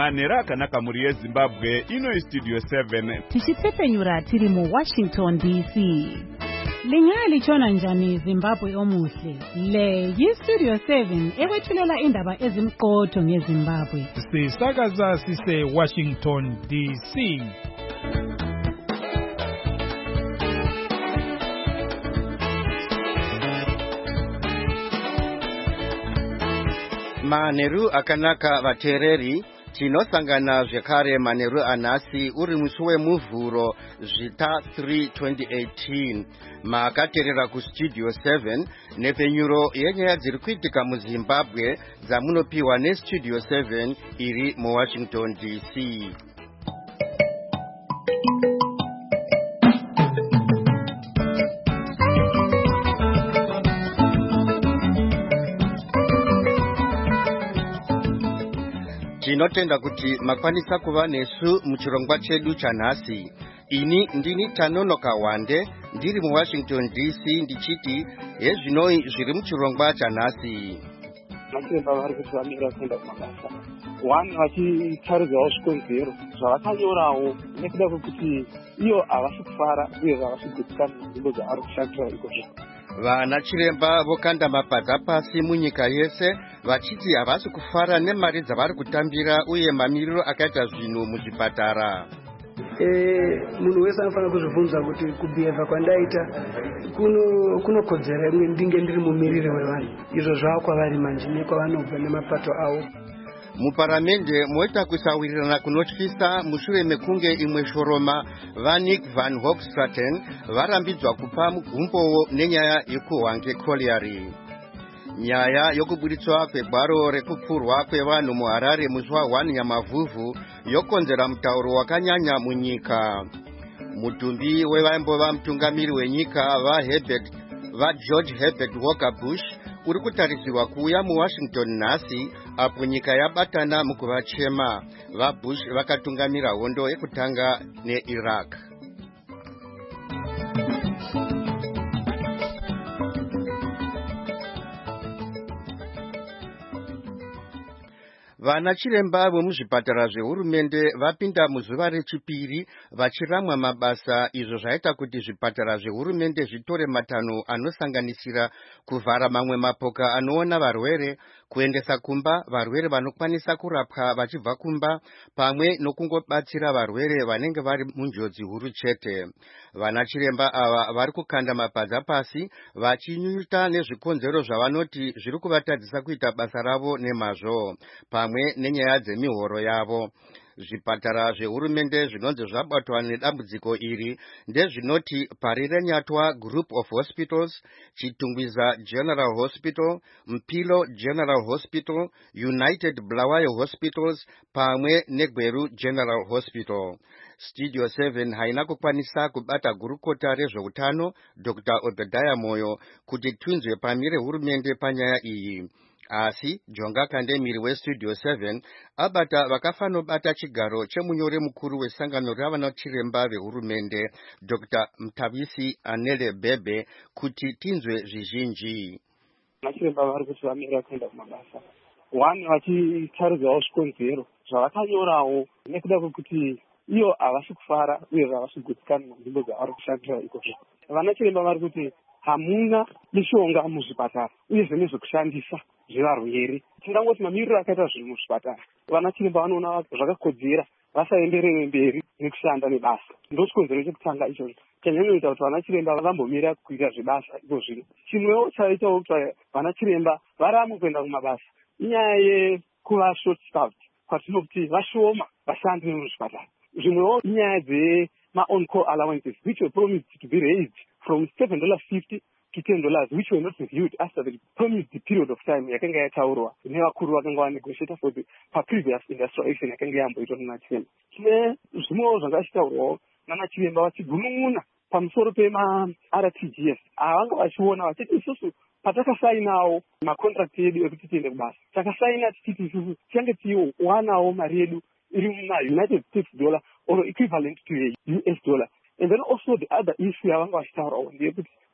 manheru akanaka muri yeZimbabwe. Ino Studio 7 tichitsepenyura tiri mu Washington DC. Lingalichona njani Zimbabwe omuhle? Le yiStudio 7 ekwethulela indaba ezimqotho ngeZimbabwe. Sisakaza sise Washington DC. Manheru akanaka vatereri, tinosangana zvekare manheru anhasi uri musi wemuvhuro zvita 3 2018. Makaterera kuStudio 7 nepenyuro yenyaya dziri kuitika muZimbabwe dzamunopiwa neStudio 7 iri muWashington DC. Tinotenda kuti makwanisa kuva nesu muchirongwa chedu chanhasi. Ini ndini Tanonoka Wande, ndiri muWashington DC ndichiti hezvinoi zviri muchirongwa chanhasi. Machiremba vari kuti vamira kuenda kumabasa. One vachitaridzawo zvikonzero zvavakanyorawo nekuda kwekuti iyo havasi kufara uye havasi kugutsikana nzvimbo dzavari kushandira ikozvo. Vana chiremba vokanda mapadza pasi munyika yese vachiti havasi kufara nemari dzavari kutambira uye mamiriro akaita zvinhu muzvipatara. Munhu wese anofanira kuzvibvunza kuti kubhihevha kwandaita kunokodzera ndinge ndiri mumiriri wevanhu. Izvo zvava kwavari manje nekwavanobva nemapato avo. Muparamende moita kusawirirana kunotyisa mushure mekunge imwe shoroma vaNick Van Hoogstraten varambidzwa kupa mugumbowo nenyaya yekuhwange colliery. Nyaya yokuburitswa kwegwaro rekupfurwa kwevanhu muHarare musi wa1 Nyamavhuvhu yokonzera mutauro wakanyanya munyika. Mutumbi wevaimbova mutungamiri wenyika vaGeorge Herbert Walker Bush uri kutarisirwa kuuya muWashington nhasi apo nyika yabatana mukuvachema. VaBush vakatungamira hondo yekutanga neIraq. Vana chiremba vemuzvipatara zvehurumende vapinda muzuva rechipiri vachiramwa mabasa, izvo zvaita kuti zvipatara zvehurumende zvitore matanho anosanganisira kuvhara mamwe mapoka anoona varwere, kuendesa kumba varwere vanokwanisa kurapwa vachibva kumba, pamwe nokungobatsira varwere vanenge vari munjodzi huru chete. Vana chiremba ava vari kukanda mapadza pasi vachinyunyuta nezvikonzero zvavanoti zviri kuvatadzisa kuita basa ravo nemazvo, pamwe nenyaya dzemihoro yavo. Zvipatara zvehurumende zvinonzi zvabatwa nedambudziko iri ndezvinoti Parire Nyatwa Group of Hospitals, Chitungwiza General Hospital, Mpilo General Hospital, United Bulawayo Hospitals pamwe neGweru General Hospital. Studio 7 haina kukwanisa kubata gurukota rezveutano Dr. Obadiah Moyo kuti tunzwe pamire hurumende panyaya iyi. Asi Jonga Kandemiri weStudio 7 abata vakafanobata chigaro chemunyori mukuru wesangano ravana chiremba vehurumende Dr. Mtavisi Anele Bebe kuti tinzwe zvizhinji. Machiremba vari kuti vamira kuenda kumabasa. One vachitaridzawo zvikonzero zvavakanyorawo nekuda kwekuti iyo havasi kufara uye havasi kugutsikana nzvimbo dzavari kushandira ikozvo. Vana chiremba vari kuti hamuna mishonga muzvipatara uye nezvekushandisa zvevarwere. Tingangoti mamiriro akaita zvinhu muzvipatara. Vana chiremba vanoona zvakakodzera vasaenderere mberi nekushanda nebasa. Ndochikonzero chekutanga ichocho chanyanya kuti vana chiremba vambomira kuita zvebasa ikozvino. Chimwewo chaitawo kuti vana chiremba varame kuenda kumabasa inyaya yekuva short staffed, kwatinoti vashoma vashandi muzvipatara. Zvimwewo inyaya dzema-on-call allowances which were promised to be raised from $7.50 to $10, which were not reviewed after the promised period of time yakanga yataurwa nevakuru vakanga vanegotiata for the previous industrial action yakanga yamboitwa nana chiremba. Zvimwewo zvanga zvichitaurwawo nana chiremba vachigunun'una pamusoro pema-RTGS avanga vachiona vachiti isusu patakasainawo makontrakt edu ekuti tiende kubasa takasaina tichiti isusu tichange tiwanawo mari yedu iri muma-United States dollar or equivalent to a US dollar. And then also the other issue yavanga vachitaurawo ndeyekuti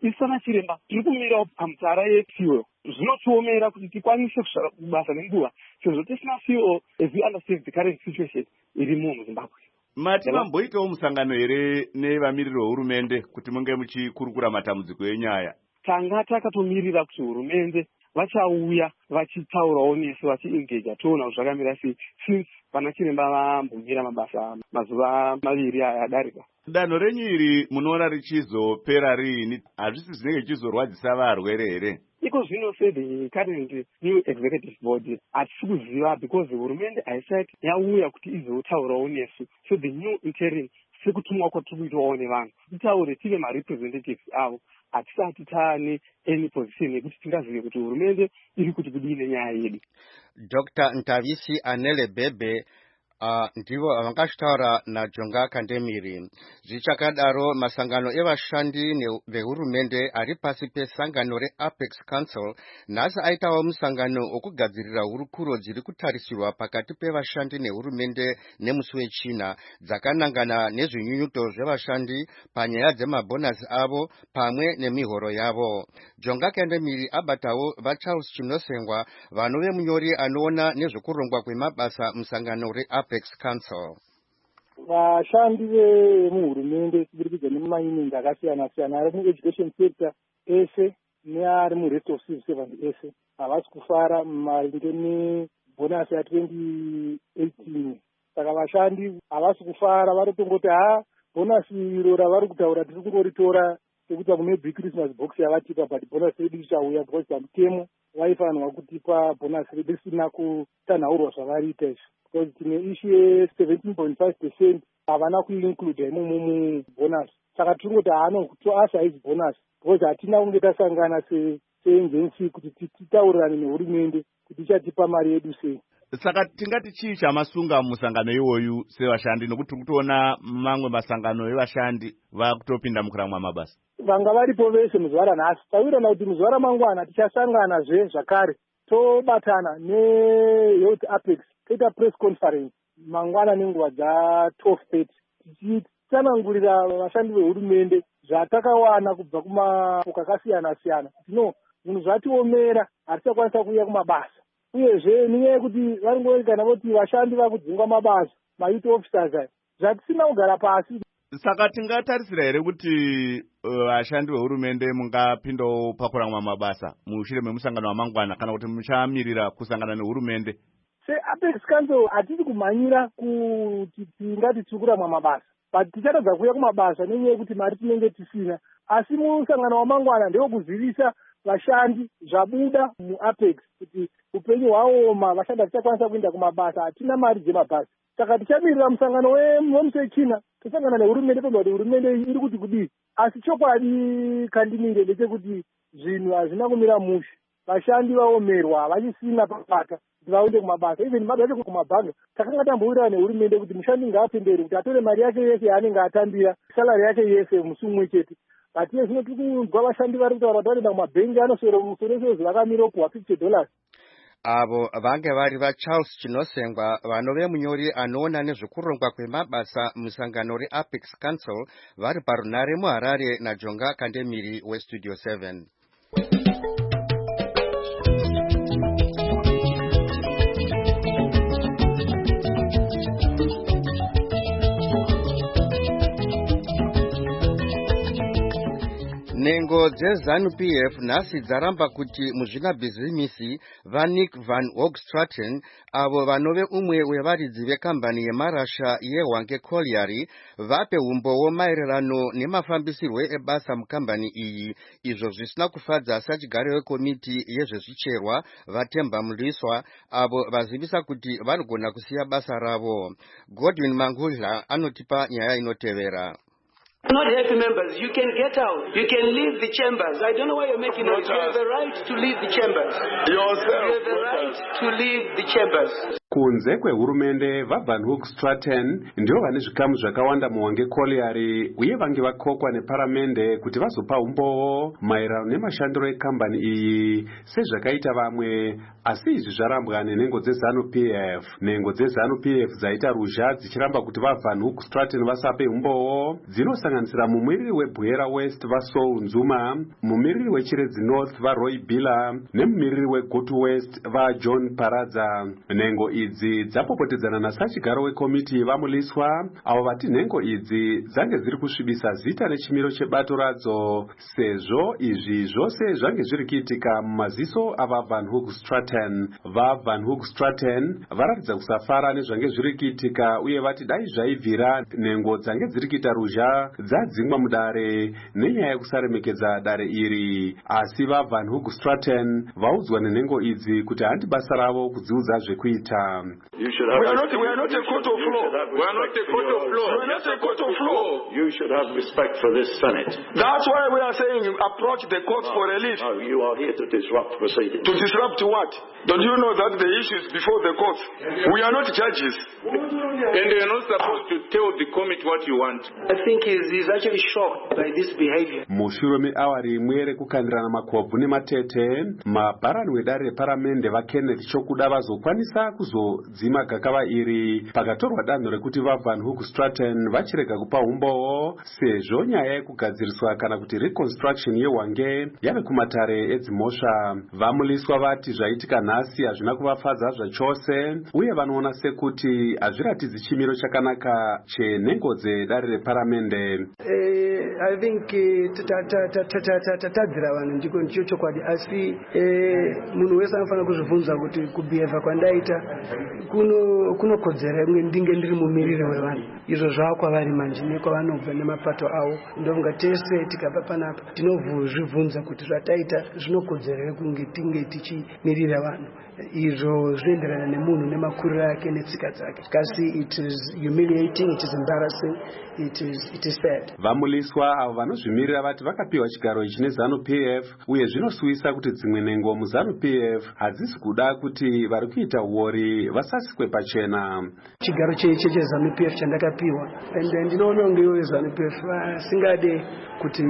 isana chiremba tiri kumirawo pamutsara yefuel zvinotiomera kuti tikwanise kusvara kubasa nenguva sezvo tisina fuel as we understand the current situation irimo muzimbabwe. Mati mamboitawo musangano here nevamiriri vehurumende kuti munge muchikurukura matambudziko enyaya? Tanga takatomirira kuti hurumende vachauya vachitaurawo nesu vachiengeja toona kuti zvakamira sei since pana chiremba vambomira mabasa mazuva 2 adarika. Danho renyu iri munoona richizopera riini? Hazvisi zvinenge zvichizorwadzisa varwere here? Iko zvino the current new executive board hatisi kuziva because hurumende haisati yauya kuti izotaurawo nesu. So the new interim sekutumwa kwatiri kuitawo nevanhu titaure tive marepresentatives avo hatisati taane any position yekuti tingazive kuti hurumende iri kuti kudii nenyaya yedu. Dr. Ntavisi Anele Bebe ndivo vakashtaura naJonga Kandemiri. Zvichakadaro masangano evashandi vehurumende ari pasi pesangano reApex Council nhasi aitawo musangano okugadzirira hurukuro dziri kutarisirwa pakati pevashandi nehurumende nemusi weChina dzakanangana nezvinyunyuto zvevashandi panyaya dzemabhonasi avo pamwe nemihoro yavo. Jonga Kandemiri abatawo vaCharles Chinosengwa vanove munyori anoona nezvekurongwa kwemabasa musangano reApex Council. Vashandi vemuhurumende kuburikidza nemayunion akasiyana-siyana ari mueducation sector ese neari murest of civil servant ese havasi kufara maringe nebhonasi ya2018. Saka vashandi havasi kufara, vari kutongoti bhonasi iro ravari kutaura tiri kungoritora sekuti kune big Christmas box yavatipa, but bhonasi redu richauya because pamutemo vaifanirwa kutipa bhonasi redu risina kutanhaurwa zvavariita izvi. Because tine issue ye17.5% havana kuinclude imomo mubhonasi. Saka tiringoti anoasa haizi bhonasi because hatina kunge tasangana seagency kuti titaurirane nehurumende kuti ichatipa mari yedu sei. Saka tingati chii chamasunga musangano iwoyu sevashandi, nokuti tiri kutoona mamwe masangano evashandi vakutopinda mukuramwa mabasa? Vanga varipo vese muzuva ranhasi. Tavirana kuti muzuva ramangwana tichasanganazve zvakare tobatana neHealth Apex toita press conference mangwana nenguva dza12:30 tichitsanangurira vashandi vehurumende zvatakawana kubva kumapoka akasiyana-siyana. Munhu zvatiomera hatichakwanisa kuuya kumabasa, uyezve nenyaya yekuti vari ngoerekana voti vashandi vakudzingwa mabasa maite officers aya zvatisina kugara pasi. Saka tingatarisira here kuti vashandi vehurumende mungapindawo pakuramwa mabasa mushure memusangano wamangwana, kana kuti muchamirira kusangana nehurumende? SeApex Council hatisi kumhanyira kuti tingati tiri kuramwa mabasa, but tichatadza kuuya kumabasa nenyaya yekuti mari tinenge tisina. Asi musangano wamangwana ndewokuzivisa vashandi zvabuda muApex kuti upenyu hwaoma, vashandi hatichakwanisa kuenda kumabasa, hatina mari dzemabhasi. Saka tichamirira musangano wemusi weChina tosangana nehurumende tobva kuti hurumende iri kuti kudii. Asi chokwadi Kandimire ndechekuti zvinhu hazvina kumira mushe. Vashandi vaomerwa, havachisina papata kuti vaende kumabasa. Even mari yacho kumabhanga takanga tambowirirana nehurumende kuti mushandi ngaapembere kuti atore mari yake yese yaanenge atambira, salari yake yese musi mumwe chete. But iye zvino tiri kunzwa vashandi vari kutaura kuti vanoenda kumabhengi anoswera musoro sezo vakamira opuhwa $50. Avo vange vari vaCharles Chinosengwa vanove munyori anoona nezvekurongwa kwemabasa musangano reApex Council vari parunare muHarare naJonga Kandemiri weStudio 7. Nengo dzeZANU-PF nhasi dzaramba kuti muzvinabhizimisi vaNick van Hoogstraten avo vanove umwe wevaridzi vekambani yemarasha yeHwange Colliery vape umbowo maererano nemafambisirwo ebasa mukambani iyi, izvo zvisina kufadza sachigare wekomiti yezvezvicherwa vaTemba Mliswa avo vazivisa kuti vanogona kusiya basa ravo. Godwin Mangudla anotipa nyaya inotevera. Not happy members, you can get out. You can leave the chambers. I don't know why you're making noise. You have the right to leave the chambers. Yourself. You have the right to leave the chambers. kunze kwehurumende vaVan Hook Stratton ndivo vane zvikamu zvakawanda muHwange Colliery uye vange vakokwa neparamende kuti vazopa umboo maererano nemashandiro ekambani iyi sezvakaita vamwe, asi izvi zvarambwa nenhengo dzeZANU-PF. Nhengo dzeZANU-PF dzaita ruzha dzichiramba kuti vaVan Hook Stratton vasape umboo dzinosanganisira mumiriri weBwera West vaSaul Nzuma, mumiriri weChiredzi North vaRoy Billa nemumiriri weGutu West vaJohn Paradza. Nhengo idzi dzapopotedzana nasachigaro wekomiti vamuliswa avo vati nhengo idzi dzange dziri kusvibisa zita nechimiro chebato radzo sezvo izvi zvose zvange zviri kuitika mumaziso avaVan Hook Stratton. VaVan Hook Stratton varatidza kusafara nezvange zviri kuitika uye vati dai zvaibvira nhengo dzange dziri kuita ruzha dzadzingwa mudare nenyaya yekusaremekedza dare iri, asi vaVan Hook Stratton vaudzwa nenhengo idzi kuti handi basa ravo kudziudza zvekuita. We are not a court of law. We are not a court of law. We are not a court of law. You should have respect for this Senate. That's why we are saying approach the court for relief. You are here to disrupt proceedings. To disrupt what? Don't you know that the issue is before the court? We are not judges. And they are not supposed to tell the committee what you want. I think he's actually shocked by this behavior. Mushure meawari imwe rekukandirana makobvu nematete, mabharani wedare reparamende vaKenneth Chokuda vazokwanisa kuzodzima gakava iri pakatorwa danho rekuti vaVan Hook Stratton vachirega kupa umboo sezvo nyaya yekugadziriswa kana kuti reconstruction yeHwange yave kumatare edzimhosva. Vamuliswa vati zvaitika nhasi hazvina kuvafadza zvachose uye vanoona sekuti hazviratidzi chimiro chakanaka chenhengo dzedare reparamende. I think tatadzira vanhu ndiko ndicho chokwadi, asi munhu wese anofanira kuzvibvunza kuti kubhihevha kwandaita kunokodzera ndinge ndiri mumiriri wevanhu. Izvo zvava kwavari manje nekwavanobva nemapato avo. Ndovunga tese tikabva panapa tinozvibvunza kuti zvataita zvinokodzera kunge tinge tichimirira vanhu. Izvo zvinoenderana nemunhu nemakuriro ake netsika dzake. Kasi it is humiliating, it is embarrassing, it is sad. Vamuliswa avo vanozvimirira vati vakapiwa chigaro ichi neZANU-PF uye zvinosuwisa kuti dzimwe nhengo muZANU-PF hadzisi kuda kuti vari kuita uori vasasikwe pachena. Chigaro cheZANU-PF chandakapiwa, ndinoona kunge veZANU-PF vasingade kuti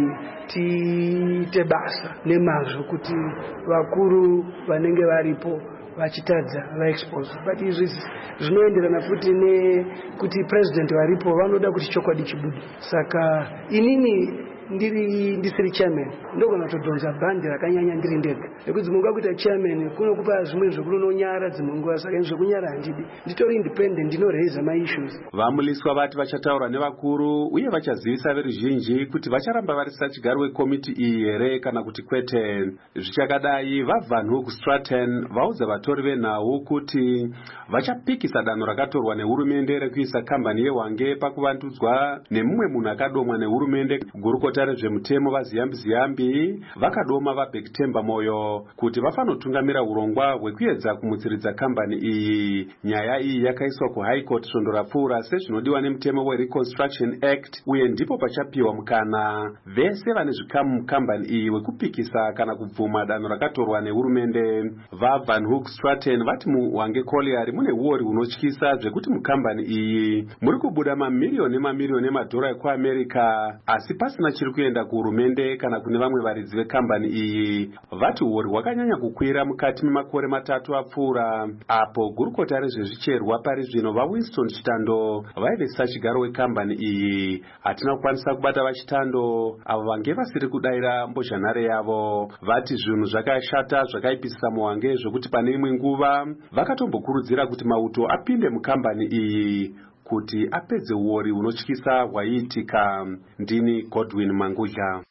tiite basa nemazvo kuti vakuru vanenge varipo vachitadza vaexpose, but izvi zvinoenderana futi nekuti president varipo vanoda kuti chokwadi chibude. Saka inini ndisiri chairman ndogona kutodhonza bhandi rakanyanya ndiri ndega, nekuti dzimwe nguva kuita chairman kunokupa zvimwe zvekunonyara dzimwe nguva, saka zvekunyara handidi, nditori independent, ndinoreza maissues. Vamuliswa vati vachataura nevakuru uye vachazivisa veruzhinji kuti vacharamba vari sachigaro wekomiti iyi here kana kuti kwete. Zvichakadai vaVan Hook Stratton vaudza vatori venhau kuti vachapikisa danho rakatorwa nehurumende rekuisa kambani yeHwange pakuvandudzwa nemumwe munhu akadomwa nehurumende. Gurukota rezvemutemo vaZiyambi vakadoma vaBhektemba Moyo kuti vafanotungamira urongwa hwekuedza kumutsiridza kambani iyi. Nyaya iyi yakaiswa kuHigh Court svondo rapfuura sezvinodiwa nemutemo weReconstruction Act uye ndipo pachapiwa mukana vese vane zvikamu mukambani iyi wekupikisa kana kubvuma danho rakatorwa nehurumende. vaVan Hook Stratton vati muHwange Colliery mune uori hunotyisa zvekuti mukambani iyi muri kubuda mamiliyoni nemamiliyoni emadhora ekuAmerica asi pasina chiri kuenda kuhurumende kana kune vamwe varidzi vekambani iyi. Vati uori hwakanyanya kukwira mukati memakore matatu apfuura apo gurukota rezvezvicherwa pari zvino vaWinston Chitando vaive sachigaro wekambani iyi. Hatina kukwanisa kubata vaChitando avo vange vasiri kudayira mbozhanhare yavo. Vati zvinhu zvakashata zvakaipisisa muHwange zvokuti pane imwe nguva vakatombokurudzira kuti mauto apinde mukambani iyi kuti apedze uori hunotyisa hwaiitika. Ndini Godwin Mangudla.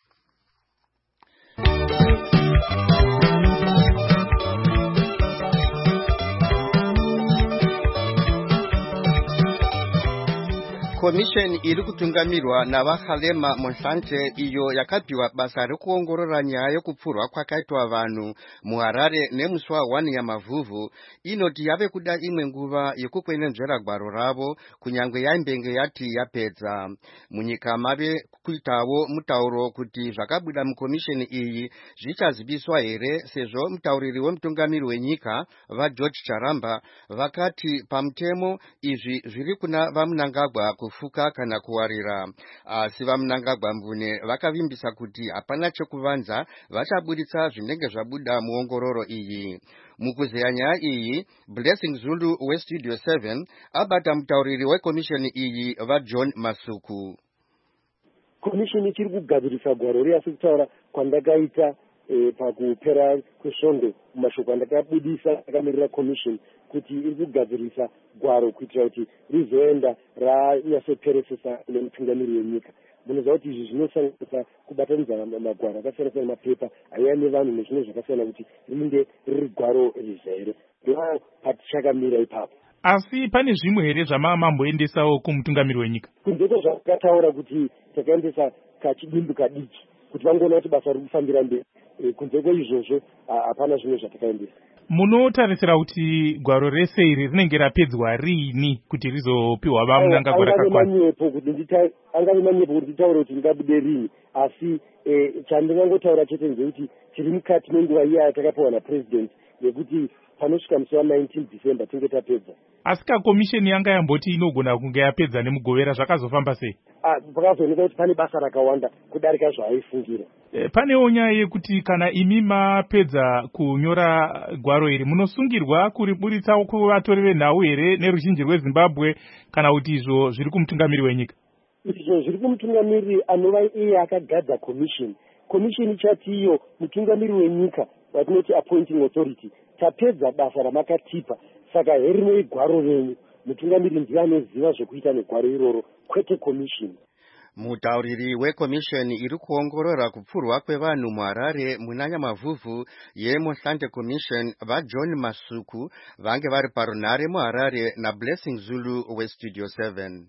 komisheni iri kutungamirwa navahalema Monsante iyo yakapiwa basa rekuongorora nyaya yekupfurwa kwakaitwa vanhu muHarare nemusi wa1 yaMavhuvhu inoti yave kuda imwe nguva yekukwenenzvera gwaro ravo kunyange yaimbenge yati yapedza. Munyika mave kuitawo mutauro kuti zvakabuda mukomisheni iyi zvichaziviswa here, sezvo mutauriri wemutungamiri wenyika vaGeorge Charamba vakati pamutemo izvi zviri kuna vaMnangagwa kufuka kana kuwarira. Asi vaMnangagwa mbune vakavimbisa kuti hapana chekuvanza, vachaburitsa zvinenge zvabuda muongororo iyi. Mukuzeya nyaya iyi, Blessing Zulu weStudio 7 abata mutauriri wekomisheni iyi vaJohn Masuku. Komishini ichiri kugadzirisa gwaro riasi kutaura kwandakaita pakupera kwesvondo mumashoko andakabudisa akamirira komishini kuti iri kugadzirisa gwaro kuitira kuti rizoenda ranyatsoperesesa nemutungamiri wenyika. Munoziva kuti izvi zvinosanganisa kubatanidza magwaro akasiyana siyana mapepa aiya nevanhu nezvimwe zvakasiyana kuti rinde riri gwaro rizere. Ndo patichakamira ipapo. Asi pane zvimwe here zvamamboendesawo kumutungamiri wenyika? Kunze kwezvakataura kuti takaendesa kachidimbu kadiki kuti vangoona kuti basa riri kufambira mberi. Kunze kweizvozvo hapana zvimwe zvatakaendesa. Munotarisira kuti gwaro rese iri rinenge rapedzwa riini kuti rizopiwa vaMnangagwa rakakwana? Angave manyepo kuti titaure kuti ringabude riini, asi chandingangotaura chete ndechekuti tiri mukati menguva iya yatakapiwa naPresident yekuti panosvika musi wa19 December tinge tapedza. Asi komisheni yanga yamboti inogona kunge yapedza nemugovera, zvakazofamba sei? Pakazooneka kuti pane basa rakawanda kudarika zvaaifungira. Panewo nyaya yekuti kana imi mapedza kunyora gwaro iri munosungirwa kuriburitsa kuvatori venhau here neruzhinji rweZimbabwe, kana kuti izvo zviri kumutungamiri wenyika? Izvo zviri kumutungamiri anova iye akagadza komishini. Komishini chati iyo mutungamiri wenyika watinoti appointing authority tapedza basa ramakatipa, saka herinoi gwaro renyu. Mutungamiri ndiye anoziva zvekuita negwaro iroro, kwete komishini. Mutauriri wekomisheni iri kuongorora kupfurwa kwevanhu muHarare muna Nyamavhuvhu yeMonsante Commission vaJohn Masuku vange vari parunhare muHarare naBlessing Zulu weStudio 7.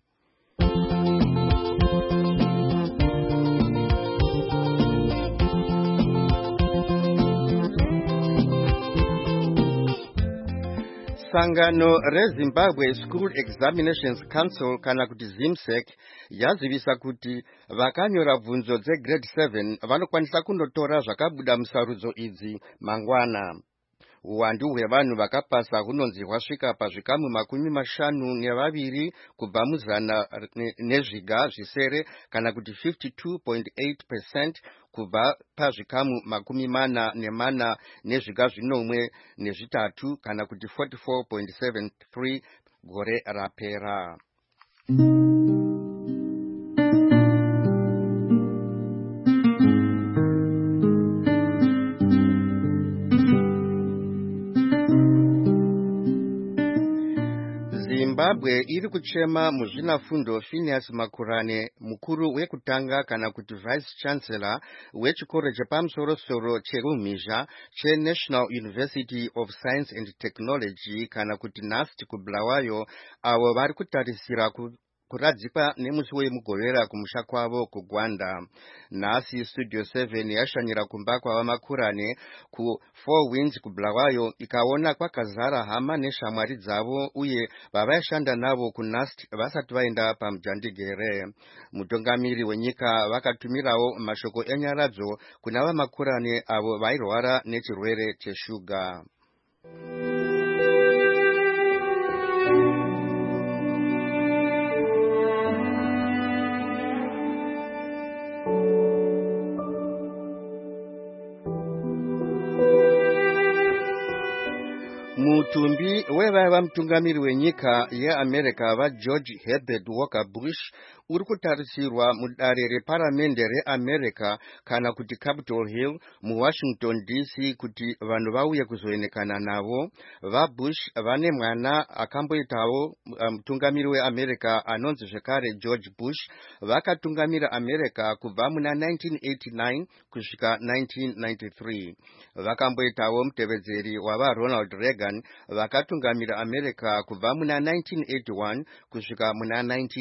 Sangano reZimbabwe School Examinations Council kana kuti ZIMSEC yazivisa kuti vakanyora bvunzo dzegrade 7 vanokwanisa kundotora zvakabuda musarudzo idzi mangwana. Uwandu hwevanhu vakapasa hunonzi hwasvika pazvikamu 52 kubva muzana nezviga zvisere kana kuti 52.8% kubva pazvikamu 44 nezviga zvinomwe nezvitatu kana kuti 44.73 gore rapera. Zimbabwe iri kuchema muzvinafundo Phineas Makurane, mukuru wekutanga kana kuti vice chancellor wechikoro chepamusoro-soro cheRumhizha cheNational University of Science and Technology kana kuti NUST kuBulawayo, avo vari kutarisira kuradzikwa nemusi wemugovera kumusha kwavo kuGwanda. Nhasi Studio 7 yashanyira kumba kwava Makurane ku4 Winds kuBulawayo ikaona kwakazara hama neshamwari dzavo uye vavaishanda navo kuNUST vasati vaenda pamujandigere. Mutungamiri wenyika vakatumirawo mashoko enyaradzo kuna vaMakurane avo vairwara nechirwere cheshuga. Mutumbi wevaiva mutungamiri wenyika yeAmerica vaGeorge Herbert Walker Bush uri kutarisirwa mudare reparamende reamerica kana kuti Capitol Hill muWashington DC kuti vanhu vauye kuzoonekana navo. VaBush vane mwana akamboitawo mutungamiri weAmerica anonzi zvekare George Bush. Vakatungamira America kubva muna 1989 kusvika 1993. Vakamboitawo mutevedzeri wavaRonald Reagan vakatungamira America kubva muna 1981 kusvika muna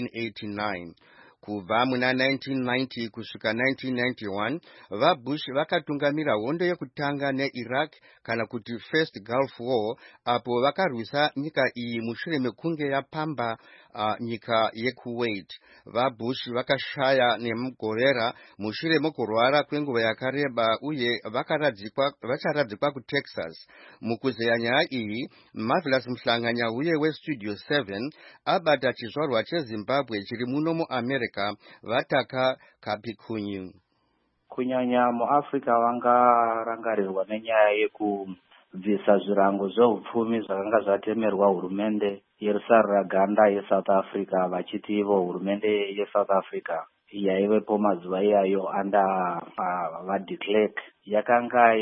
1989. Kubva muna 1990 kusvika 1991 vaBush vakatungamira hondo yekutanga neIraq kana kuti First Gulf War, apo vakarwisa nyika iyi mushure mekunge yapamba nyika yeKuwait. VaBush vakashaya nemugorera mushure mekurwara kwenguva yakareba uye vacharadzikwa kuTexas. Mukuzeya nyaya iyi, Marvelous Mhlanganya uye weStudio 7 abata chizvarwa cheZimbabwe chiri muno muAmerica vataka Kapikunyu. Kunyanya muAfrica vangarangarirwa nenyaya yekubvisa zvirango zveupfumi zvakanga zvatemerwa hurumende yerusaruraganda yeSouth Africa vachiti ivo hurumende yeSouth Africa yaivepo mazuva iyayo under vaDe Klerk yakanga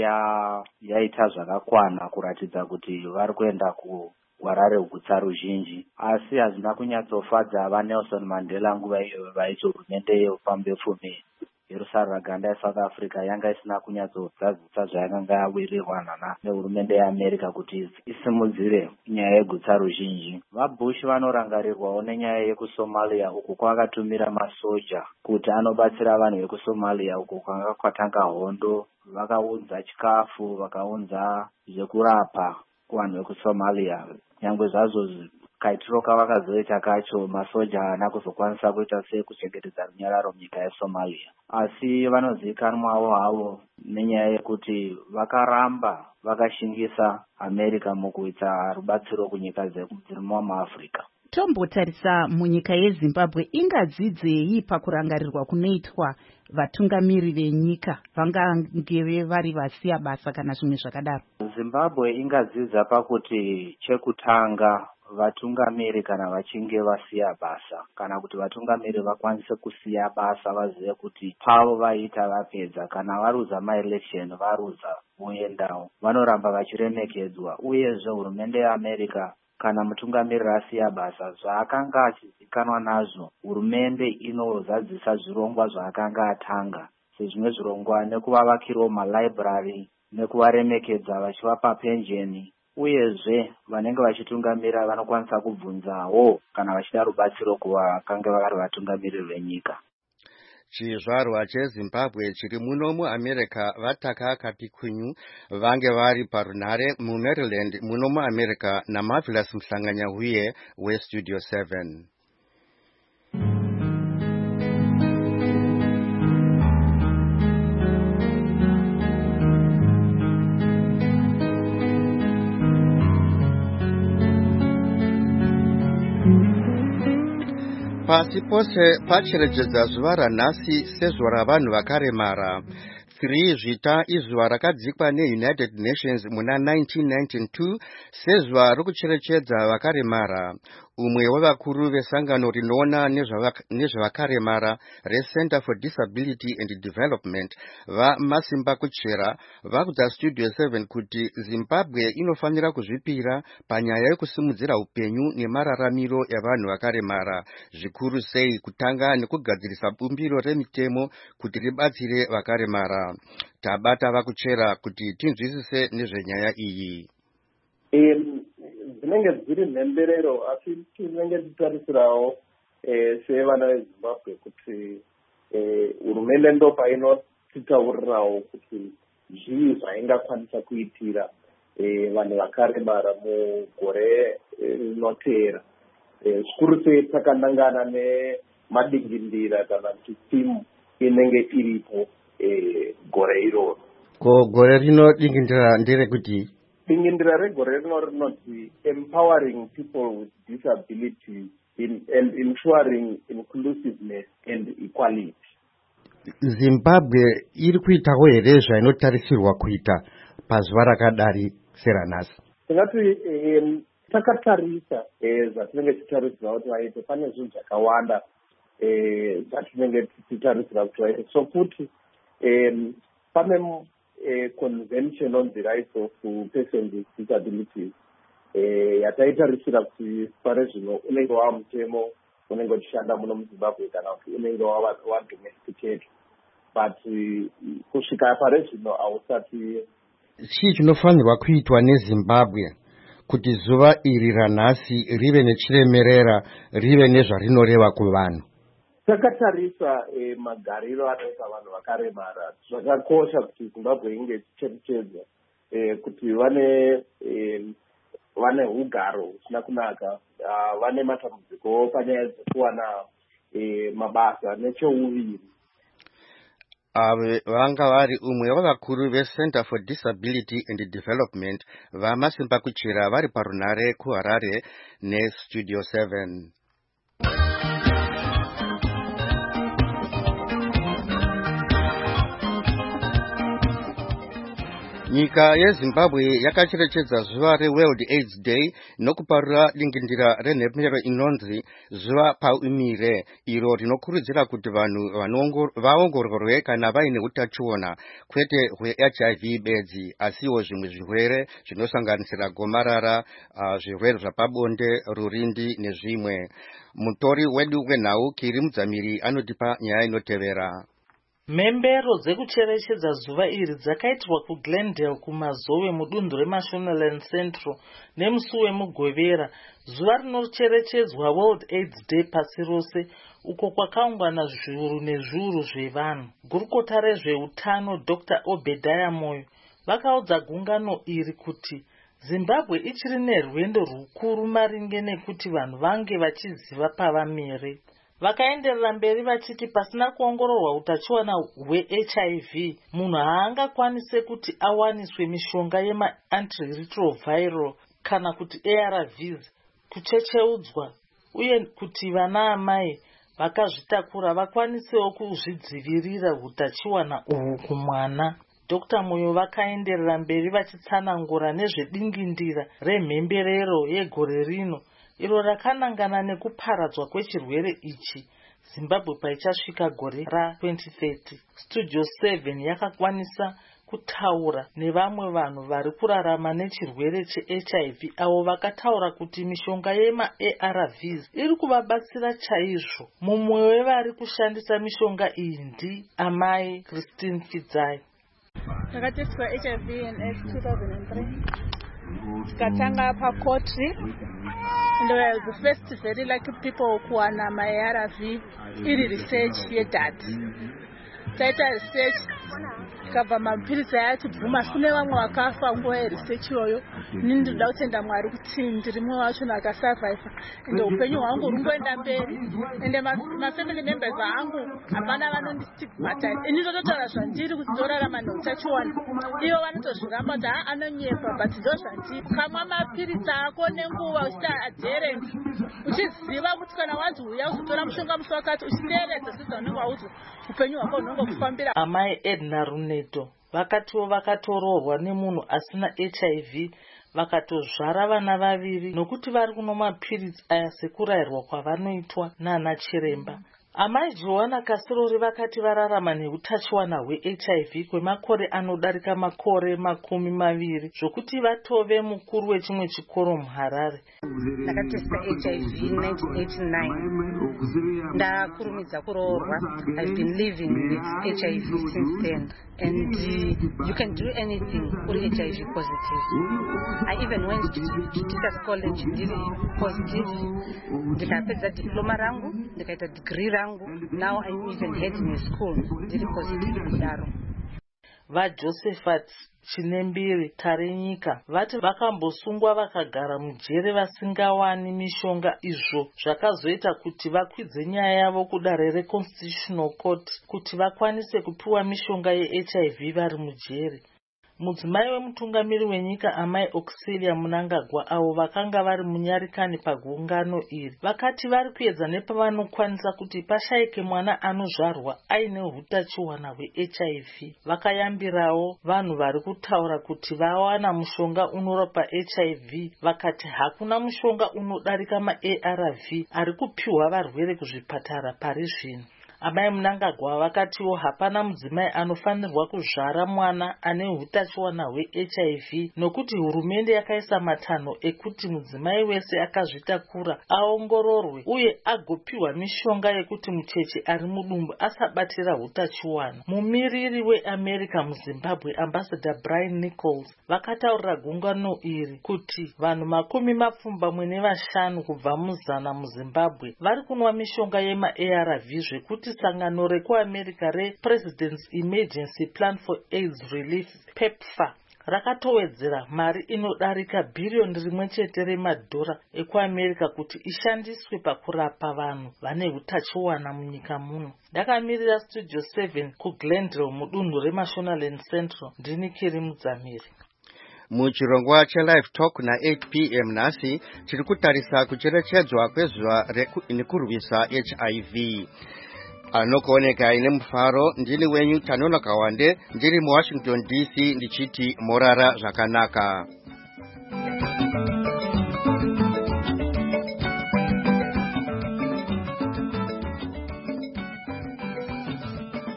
yaita zvakakwana kuratidza kuti vari kuenda gwara reugutsa ruzhinji, asi hazvina kunyatsofadza vaNelson Mandela nguva iyo vaiti hurumende yefamba pfumi yerusaruraganda yeSouth Africa yanga isina kunyatsozadzisa zvayakanga yawirirwana nehurumende yeAmerica kuti isimudzire nyaya yegutsa ruzhinji. VaBush vanorangarirwawo nenyaya yekuSomalia uku kwakatumira masoja kuti anobatsira vanhu vekuSomalia uku kwanga kwatanga hondo. Vakaunza chikafu, vakaunza zvekurapa kuvanhu vekuSomalia. Nyangwe zvazvo kaitiro kavakazoita kacho masoja haana kuzokwanisa kuita sekuchengetedza runyararo munyika yeSomalia, asi vanozivikanwawo havo nenyaya yekuti vakaramba vakashingisa America mukuita rubatsiro kunyika dziri muAfrica. Tombotarisa munyika yeZimbabwe ingadzidzei pakurangarirwa kunoitwa vatungamiri venyika vangange vari vasiya basa kana zvimwe zvakadaro? Zimbabwe ingadzidza pakuti chekutanga vatungamiri kana vachinge vasiya basa kana kuti vatungamiri vakwanise kusiya basa vazive kuti pavo vaita vapedza, kana varuza maelection varuza voendawo, vanoramba vachiremekedzwa. Uyezve hurumende yeAmerica kana mutungamiri asiya basa zvaakanga achizikanwa nazvo, hurumende inozadzisa zvirongwa zvaakanga atanga, sezvimwe zvirongwa nekuvavakirawo malibrary nekuvaremekedza vachivapa penjeni. Uyezve vanenge vachitungamira vanokwanisa kubvunzawo kana vachida rubatsiro kuvakanga vari vatungamiriri venyika. Chizvarwa cheZimbabwe chiri muno muAmerica vataka Kapikunyu vange vari parunhare muMaryland muno muAmerica naMarvelous Mhlanganya huye weStudio 7. Pasi pose pacherechedza zuva ranhasi sezuva ravanhu vakaremara. 3 zvita izuva rakadzikwa neUnited Nations muna 1992 sezuva rokucherechedza vakaremara. Umwe wevakuru vesangano rinoona nezvavakaremara reCenter for Disability and Development vaMasimba Kuchera vakudza Studio 7 kuti Zimbabwe inofanira kuzvipira panyaya yekusimudzira upenyu nemararamiro evanhu vakaremara, zvikuru sei kutanga nekugadzirisa bumbiro remitemo kuti ribatsire vakaremara. Tabata vaKuchera kuti tinzwisise nezvenyaya iyi. Dzinenge dziri mhemberero asi tinenge titarisirawo sevana veZimbabwe kuti hurumende ndo painotitaurirawo kuti zvii zvaingakwanisa kuitira vanhu vakaremara mugore rinoteera. Zvikuru sei takanangana nemadingindira kana kuti timu inenge iripo gore iroro. Ko gore rino dingindira nderekuti dingindira regore rino rinoti empowering people with disabilities and ensuring inclusiveness and equality. Zimbabwe iri kuitawo here zvainotarisirwa kuita pazuva rakadari seranhasi? Tingati takatarisa zvatinenge tichitarisirwa kuti vaite pane zvinhu zvakawanda zvatinenge tichitarisira kuti vaite. So futi pane convention on the rights of persons with disabilities yataitarisira kuti pare zvino unenge wava mutemo unenge uchishanda muno muZimbabwe kana kuti unenge wadomesticated, but kusvika pare zvino hausati. Chii chinofanirwa kuitwa neZimbabwe kuti zuva iri ranhasi rive nechiremerera, rive nezvarinoreva kuvanhu? Takatarisa magariro anoita vanhu vakaremara. Zvakakosha kuti Zimbabwe inge ichicherechedza kuti vane ugaro husina kunaka, vane matambudziko panyaya dzekuwana mabasa necheuviri. Ave vanga vari umwe wavakuru veCenter for Disability and Development vaMasimba Kuchira vari parunare kuHarare neStudio 7. Nyika yeZimbabwe yakacherechedza zuva reWorld AIDS Day nokuparura dingindira renhemero inonzi zuva paumire, iro rinokurudzira kuti vanhu vaongororwe kana vaine utachiona kwete hweHIV bedzi, asiwo zvimwe zvirwere zvinosanganisira gomarara, zvirwere zvapabonde, rurindi nezvimwe. Mutori wedu wenhau Kiri Mudzamiri anotipa nyaya inotevera. Mhembero dzekucherechedza zuva iri dzakaitirwa kuGlendale kumazowe mudunhu reMashonaland Central nemusi weMugwevera, zuva rinocherechedzwa World AIDS Day pasi rose, uko kwakaungana zviuru nezviuru zvevanhu. Gurukota rezveutano Dr. Obadiah Moyo vakaudza gungano iri kuti Zimbabwe ichiri nerwendo rukuru maringe nekuti vanhu vange vachiziva pavamire. Vakaenderera mberi vachiti pasina kuongororwa utachiwana hweHIV, munhu haangakwanise kuti awaniswe mishonga yema-antiretroviral kana kuti ARVs, kuchecheudzwa, uye kuti vana amai vakazvitakura vakwanisewo kuzvidzivirira utachiwana uhu kumwana. Dr. Moyo vakaenderera mberi vachitsanangura nezvedingindira remhemberero yegore rino, iro rakanangana nekuparadzwa kwechirwere ichi Zimbabwe paichasvika gore ra2030. Studio 7 yakakwanisa kutaura nevamwe vanhu vari kurarama nechirwere cheHIV avo vakataura kuti mishonga yema-ARVs iri kuvabatsira chaizvo. Mumwe wevari kushandisa mishonga iyi ndiamai Christine Fidzai. Takateswa HIV and AIDS 2003. Tikatanga pakotri. And we were the first very lucky people kuwana ma-ARV iri research yedad. Taita research tikabva mapirisi ayatibvuma kune vamwe vakafa nguva yeresearch iyoyo. Inini ndinoda kutenda Mwari kuti ndiri mumwe wacho akasurvive, ende upenyu hwangu hungoenda mberi, ende mafamily members vangu hapana vanondistigmatize. Ini ndototaura zvandiri kuti ndorarama neutachiwana, ivo vanotozviramba kuti anonyepa, but ndozvandiri. Ukamwa mapirisi ako nenguva uchita adherent, uchiziva kuti kana wanzi uya uzotora mushonga musi wakati uchiteeredza sezvaunenge waudzwa, upenyu hwako hunongokufambira. Amai Edna Runeto vakatiwo vakatororwa nemunhu asina HIV vakatozvara vana vaviri nokuti vari kuno mapirisi aya sekurayirwa kwavanoitwa nana chiremba. Amai Joanna Kasirori vakati vararama neutachiwana hweHIV kwemakore anodarika makore 20 zvokuti vatove mukuru wechimwe chikoro muHarare. Ndakatesta HIV in 1989. Ndakurumidza kuroorwa. I've been living with HIV since then, and you can do anything for HIV positive. I even went to Teachers College ndiri positive. Ndikapedza diploma rangu, ndikaita degree rangu. Now I'm even heading a school ndiri positive kudaro. VaJosephat Chinembiri Tarenyika vati vakambosungwa vakagara mujere vasingawani mishonga, izvo zvakazoita kuti vakwidze nyaya yavo kudare reConstitutional Court kuti vakwanise kupiwa mishonga yeHIV vari mujere. mudzimai wemutungamiri wenyika amai Auxilia Mnangagwa avo vakanga vari munyarikani pagungano iri vakati vari kuedza nepavanokwanisa kuti pashayike mwana anozvarwa aine utachiwana hweHIV. Vakayambirawo vanhu vari kutaura kuti vawana mushonga unorapa HIV, vakati hakuna mushonga unodarika maARV ari kupiwa varwere kuzvipatara pari zvino. Amai Mnangagwa vakatiwo hapana mudzimai anofanirwa kuzvara mwana ane utachiwana hweHIV nokuti hurumende yakaisa matanho ekuti mudzimai wese akazvitakura aongororwe uye agopiwa mishonga yekuti mucheche ari mudumbu asabatira hutachiwana. Mumiriri weAmerica muZimbabwe Ambassador Brian Nichols vakataurira gungano iri kuti vanhu 25 kubva muzana muZimbabwe vari kunwa mishonga yemaARV zvekuti sangano rekuAmerica rePresident's Emergency Plan for AIDS Relief PEPFAR rakatowedzera mari inodarika $1 billion ekuAmerica kuti ishandiswe pakurapa vanhu vane utachiwana munyika muno. Ndakamirira Studio 7 kuGlendale mudunhu reMashonaland Central. Ndini Kiri Mudzamiri. Muchirongwa cheLive Talk na 8 p.m. nasi tiri kutarisa kucherechedzwa kwezuva nekurwisa HIV. Anokuoneka aine mufaro ndini wenyu Tanola Kawande ndiri muWashington DC ndichiti morara zvakanaka.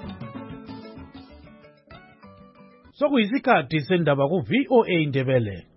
Sokuyisikhathi sendaba ku VOA Ndebele.